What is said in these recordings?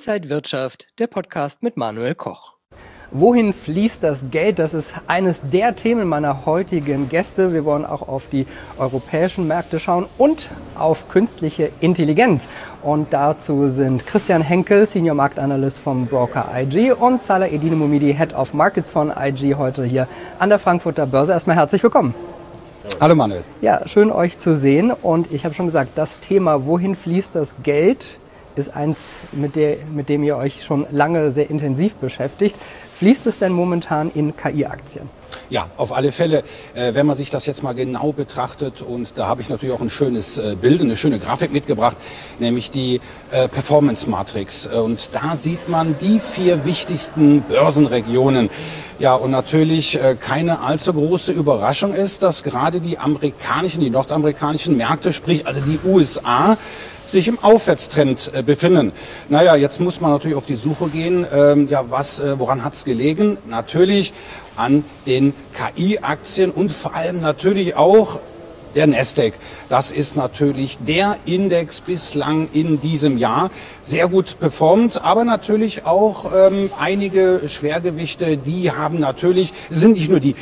Inside Wirtschaft, der Podcast mit Manuel Koch. Wohin fließt das Geld? Das ist eines der Themen meiner heutigen Gäste. Wir wollen auch auf die europäischen Märkte schauen und auf künstliche Intelligenz. Und dazu sind Christian Henkel, Senior Marktanalyst vom Broker IG, und Salah Eddine Moumidi, Head of Markets von IG, heute hier an der Frankfurter Börse. Erstmal herzlich willkommen. Hallo Manuel. Ja, schön euch zu sehen. Und ich habe schon gesagt, das Thema, wohin fließt das Geld, ist eins, mit dem ihr euch schon lange sehr intensiv beschäftigt. Fließt es denn momentan in KI-Aktien? Ja, auf alle Fälle, wenn man sich das jetzt mal genau betrachtet, und da habe ich natürlich auch ein schönes Bild, eine schöne Grafik mitgebracht, nämlich die Performance Matrix. Und da sieht man die 4 wichtigsten Börsenregionen. Ja, und natürlich keine allzu große Überraschung ist, dass gerade die nordamerikanischen Märkte, sprich also die USA, sich im Aufwärtstrend befinden. Naja, jetzt muss man natürlich auf die Suche gehen. Woran hat's gelegen? Natürlich an den KI-Aktien und vor allem natürlich auch der Nasdaq. Das ist natürlich der Index bislang in diesem Jahr. Sehr gut performt, aber natürlich auch einige Schwergewichte, die sind nicht nur die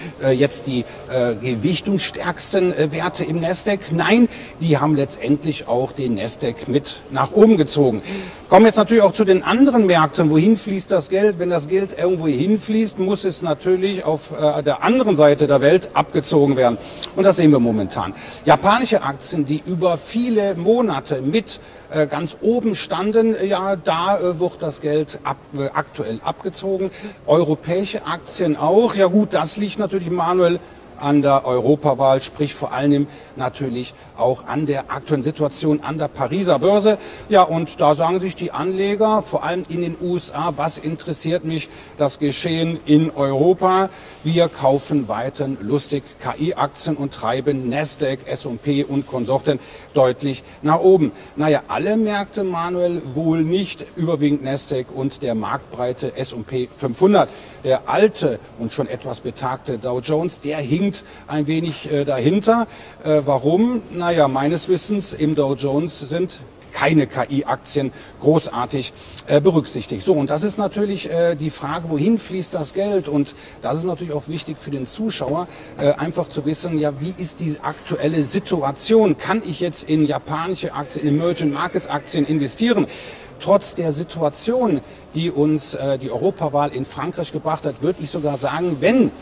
gewichtungsstärksten Werte im Nasdaq, nein, die haben letztendlich auch den Nasdaq mit nach oben gezogen. Kommen jetzt natürlich auch zu den anderen Märkten. Wohin fließt das Geld? Wenn das Geld irgendwo hinfließt, muss es natürlich auf der anderen Seite der Welt abgezogen werden. Und das sehen wir momentan. Japanische Aktien, die über viele Monate mit ganz oben standen, da wird das Geld aktuell abgezogen. Europäische Aktien auch. Ja gut, das liegt natürlich, Manuel, an der Europawahl, sprich vor allem natürlich auch an der aktuellen Situation an der Pariser Börse. Ja, und da sagen sich die Anleger, vor allem in den USA, was interessiert mich das Geschehen in Europa? Wir kaufen weiterhin lustig KI-Aktien und treiben Nasdaq, S&P und Konsorten deutlich nach oben. Naja, alle Märkte, Manuel, wohl nicht, überwiegend Nasdaq und der marktbreite S&P 500. Der alte und schon etwas betagte Dow Jones, der hinkt ein wenig dahinter. Warum? Naja, meines Wissens im Dow Jones sind keine KI-Aktien großartig berücksichtigt. So, und das ist natürlich die Frage, wohin fließt das Geld? Und das ist natürlich auch wichtig für den Zuschauer, einfach zu wissen, ja, wie ist die aktuelle Situation? Kann ich jetzt in japanische Aktien, in Emerging Markets Aktien investieren? Trotz der Situation, die uns die Europawahl in Frankreich gebracht hat, würde ich sogar sagen, wenn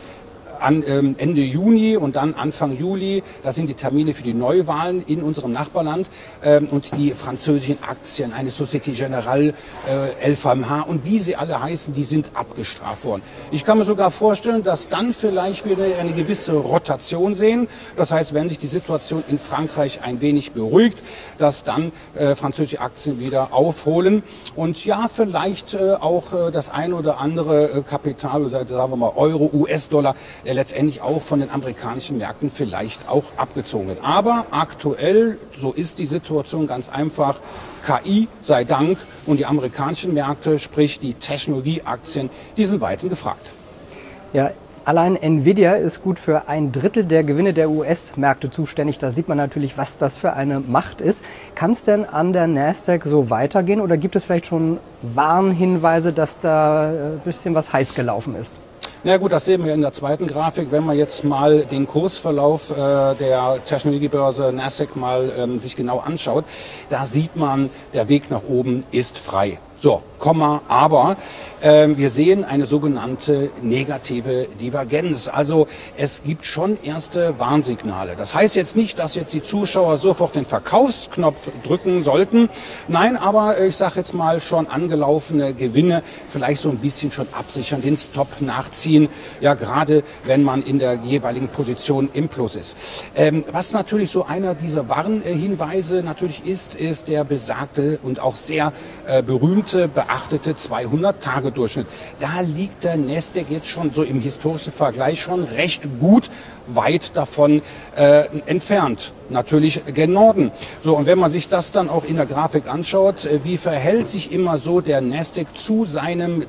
Ende Juni und dann Anfang Juli, das sind die Termine für die Neuwahlen in unserem Nachbarland, und die französischen Aktien, eine Société Générale, LVMH und wie sie alle heißen, die sind abgestraft worden. Ich kann mir sogar vorstellen, dass dann vielleicht wieder eine gewisse Rotation sehen. Das heißt, wenn sich die Situation in Frankreich ein wenig beruhigt, dass dann französische Aktien wieder aufholen und ja, vielleicht auch das ein oder andere Kapital, sagen wir mal Euro, US-Dollar, letztendlich auch von den amerikanischen Märkten vielleicht auch abgezogen wird. Aber aktuell, so ist die Situation ganz einfach, KI sei Dank, und die amerikanischen Märkte, sprich die Technologieaktien, die sind weiterhin gefragt. Ja, allein Nvidia ist gut für 1/3 der Gewinne der US-Märkte zuständig. Da sieht man natürlich, was das für eine Macht ist. Kann es denn an der Nasdaq so weitergehen oder gibt es vielleicht schon Warnhinweise, dass da ein bisschen was heiß gelaufen ist? Na gut, das sehen wir in der zweiten Grafik. Wenn man jetzt mal den Kursverlauf der Technologiebörse Nasdaq mal sich genau anschaut, da sieht man, der Weg nach oben ist frei. So, aber wir sehen eine sogenannte negative Divergenz. Also es gibt schon erste Warnsignale. Das heißt jetzt nicht, dass jetzt die Zuschauer sofort den Verkaufsknopf drücken sollten. Nein, aber ich sage jetzt mal schon angelaufene Gewinne vielleicht so ein bisschen schon absichern, den Stop nachziehen. Ja, gerade wenn man in der jeweiligen Position im Plus ist. Was natürlich so einer dieser Warnhinweise natürlich ist der besagte und auch sehr berühmte, beachtete 200-Tage-Durchschnitt. Da liegt der Nasdaq jetzt schon so im historischen Vergleich schon recht gut weit davon entfernt. Natürlich gen Norden. So, und wenn man sich das dann auch in der Grafik anschaut, wie verhält sich immer so der Nasdaq zu seinem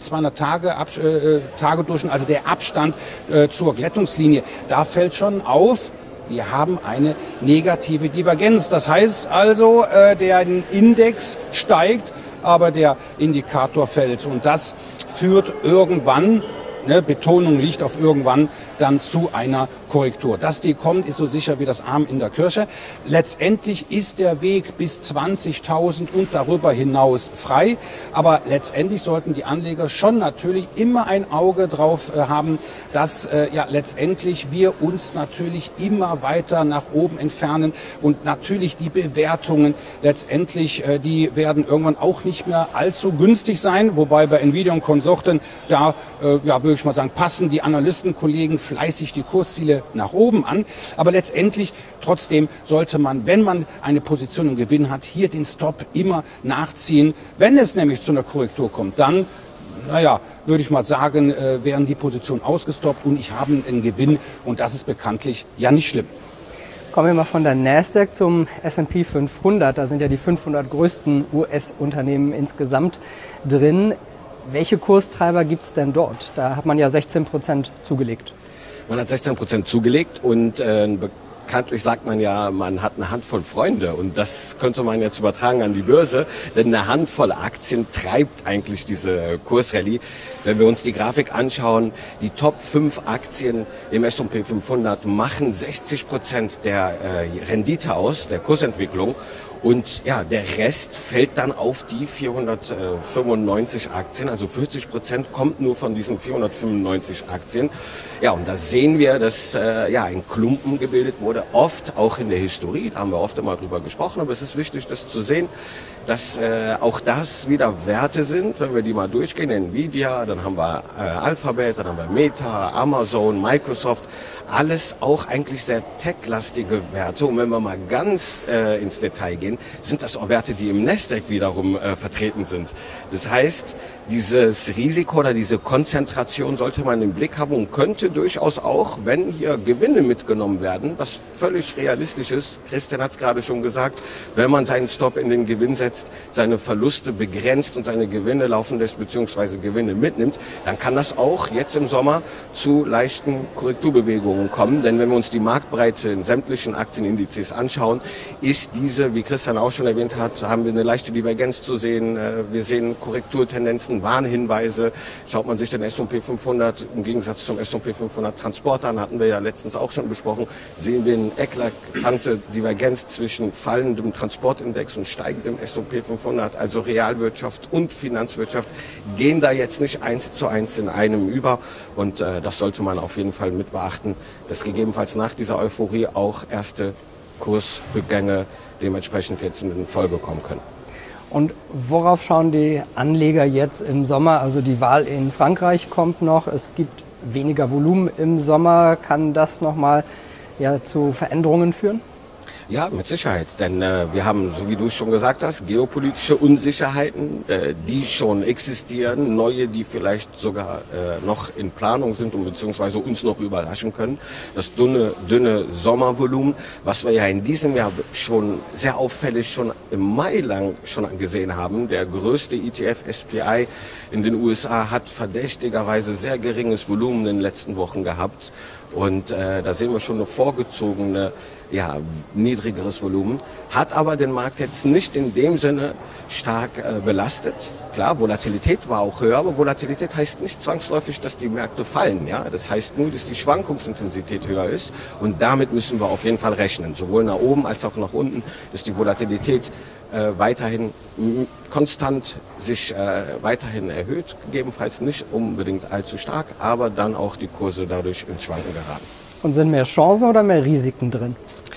200-Tage-Durchschnitt, also der Abstand zur Glättungslinie, da fällt schon auf, wir haben eine negative Divergenz. Das heißt also, der Index steigt, aber der Indikator fällt. Und das führt irgendwann, Betonung liegt auf irgendwann, dann zu einer Korrektur. Dass die kommt, ist so sicher wie das Amen in der Kirche. Letztendlich ist der Weg bis 20.000 und darüber hinaus frei. Aber letztendlich sollten die Anleger schon natürlich immer ein Auge drauf haben, dass letztendlich wir uns natürlich immer weiter nach oben entfernen. Und natürlich die Bewertungen letztendlich, die werden irgendwann auch nicht mehr allzu günstig sein. Wobei bei Nvidia und Konsorten, da würde ich mal sagen, passen die Analystenkollegen fleißig die Kursziele nach oben an. Aber letztendlich trotzdem sollte man, wenn man eine Position im Gewinn hat, hier den Stop immer nachziehen. Wenn es nämlich zu einer Korrektur kommt, dann, würde ich mal sagen, werden die Positionen ausgestoppt und ich habe einen Gewinn und das ist bekanntlich ja nicht schlimm. Kommen wir mal von der Nasdaq zum S&P 500. Da sind ja die 500 größten US-Unternehmen insgesamt drin. Welche Kurstreiber gibt es denn dort? Da hat man ja 16% zugelegt. Man hat 16% zugelegt und bekanntlich sagt man ja, man hat eine Handvoll Freunde und das könnte man jetzt übertragen an die Börse, denn eine Handvoll Aktien treibt eigentlich diese Kursrallye. Wenn wir uns die Grafik anschauen, die Top 5 Aktien im S&P 500 machen 60% der Rendite aus, der Kursentwicklung. Und ja, der Rest fällt dann auf die 495 Aktien, also 40% kommt nur von diesen 495 Aktien. Ja, und da sehen wir, dass ein Klumpen gebildet wurde, oft auch in der Historie, da haben wir oft immer drüber gesprochen, aber es ist wichtig, das zu sehen, dass auch das wieder Werte sind, wenn wir die mal durchgehen, Nvidia, dann haben wir Alphabet, dann haben wir Meta, Amazon, Microsoft, alles auch eigentlich sehr tech-lastige Werte. Und wenn wir mal ganz ins Detail gehen, sind das auch Werte, die im Nasdaq wiederum vertreten sind. Das heißt, dieses Risiko oder diese Konzentration sollte man im Blick haben und könnte durchaus auch, wenn hier Gewinne mitgenommen werden, was völlig realistisch ist, Christian hat es gerade schon gesagt, wenn man seinen Stop in den Gewinn setzt, seine Verluste begrenzt und seine Gewinne laufen lässt bzw. Gewinne mitnimmt, dann kann das auch jetzt im Sommer zu leichten Korrekturbewegungen kommen. Denn wenn wir uns die Marktbreite in sämtlichen Aktienindizes anschauen, ist diese, wie Christian auch schon erwähnt hat, haben wir eine leichte Divergenz zu sehen. Wir sehen Korrekturtendenzen, Warnhinweise. Schaut man sich den S&P 500 im Gegensatz zum S&P 500 Transport an, hatten wir ja letztens auch schon besprochen, sehen wir eine eklatante Divergenz zwischen fallendem Transportindex und steigendem S&P 500. Also Realwirtschaft und Finanzwirtschaft gehen da jetzt nicht 1:1 in einem über. Und das sollte man auf jeden Fall mit beachten, dass gegebenenfalls nach dieser Euphorie auch erste Kursrückgänge dementsprechend jetzt in Folge kommen können. Und worauf schauen die Anleger jetzt im Sommer? Also die Wahl in Frankreich kommt noch. Es gibt weniger Volumen im Sommer. Kann das nochmal zu Veränderungen führen? Ja, mit Sicherheit, denn wir haben, so wie du es schon gesagt hast, geopolitische Unsicherheiten, die schon existieren, neue, die vielleicht sogar noch in Planung sind und beziehungsweise uns noch überraschen können. Das dünne Sommervolumen, was wir ja in diesem Jahr schon sehr auffällig schon im Mai lang schon gesehen haben. Der größte ETF SPI in den USA hat verdächtigerweise sehr geringes Volumen in den letzten Wochen gehabt. Und da sehen wir schon eine vorgezogene, niedrigeres Volumen, hat aber den Markt jetzt nicht in dem Sinne stark belastet. Klar, Volatilität war auch höher, aber Volatilität heißt nicht zwangsläufig, dass die Märkte fallen. Ja? Das heißt nur, dass die Schwankungsintensität höher ist und damit müssen wir auf jeden Fall rechnen. Sowohl nach oben als auch nach unten ist die Volatilität weiterhin konstant sich weiterhin erhöht, gegebenenfalls nicht unbedingt allzu stark, aber dann auch die Kurse dadurch ins Schwanken geraten. Und sind mehr Chancen oder mehr Risiken drin?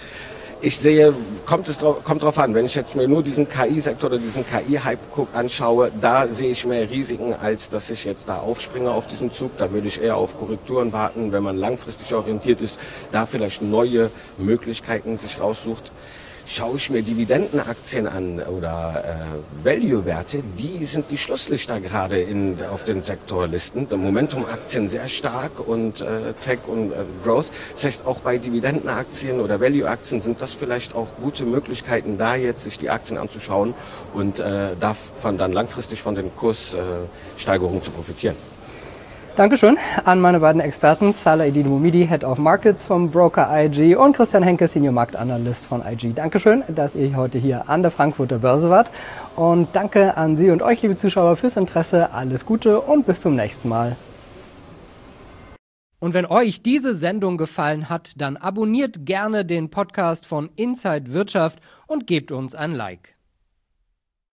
Ich sehe, kommt drauf an. Wenn ich jetzt mir nur diesen KI-Sektor oder diesen KI-Hype anschaue, da sehe ich mehr Risiken, als dass ich jetzt da aufspringe auf diesen Zug. Da würde ich eher auf Korrekturen warten, wenn man langfristig orientiert ist, da vielleicht neue Möglichkeiten sich raussucht. Schaue ich mir Dividendenaktien an oder Value-Werte, die sind die Schlusslichter gerade auf den Sektorlisten. Der Momentum-Aktien sehr stark und Tech und Growth. Das heißt, auch bei Dividendenaktien oder Value-Aktien sind das vielleicht auch gute Möglichkeiten, da jetzt sich die Aktien anzuschauen und davon dann langfristig von den Kurssteigerungen zu profitieren. Dankeschön an meine beiden Experten, Salah Eddin Moumidi, Head of Markets vom Broker IG und Christian Henke, Senior Marktanalyst von IG. Dankeschön, dass ihr heute hier an der Frankfurter Börse wart. Und danke an Sie und euch, liebe Zuschauer, fürs Interesse. Alles Gute und bis zum nächsten Mal. Und wenn euch diese Sendung gefallen hat, dann abonniert gerne den Podcast von Inside Wirtschaft und gebt uns ein Like.